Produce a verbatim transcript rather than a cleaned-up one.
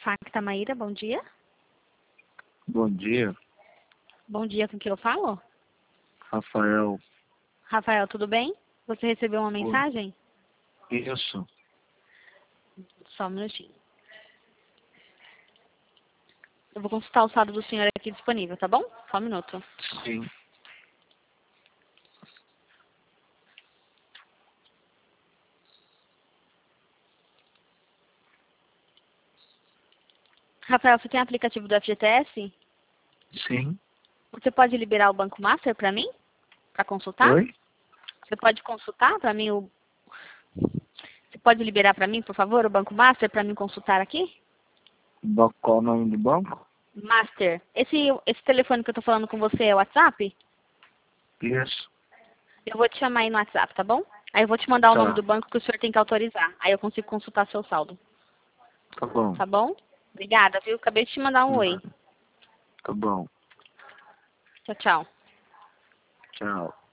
Facta Maíra, bom dia. Bom dia, Bom dia, com quem eu falo? Rafael. Rafael, tudo bem? Você recebeu uma Oi. mensagem? Isso, Só um minutinho. Eu vou consultar o saldo do senhor aqui disponível, tá bom? Só um minuto. sim. Rafael, você tem aplicativo do F G T S? Sim. Você pode liberar o Banco Master para mim? Para consultar? Oi? Você pode consultar para mim o... Você pode liberar para mim, por favor, o Banco Master para mim consultar aqui? Ba- Qual o nome do banco? Master. Esse, esse telefone que eu tô falando com você é o WhatsApp? Isso. Eu vou te chamar aí no WhatsApp, tá bom? Aí eu vou te mandar o nome Tá, do banco que o senhor tem que autorizar. Aí eu consigo consultar seu saldo. tá bom. Tá bom? Obrigada, viu? Acabei de te mandar um oi. Tá bom. Tchau, tchau. Tchau.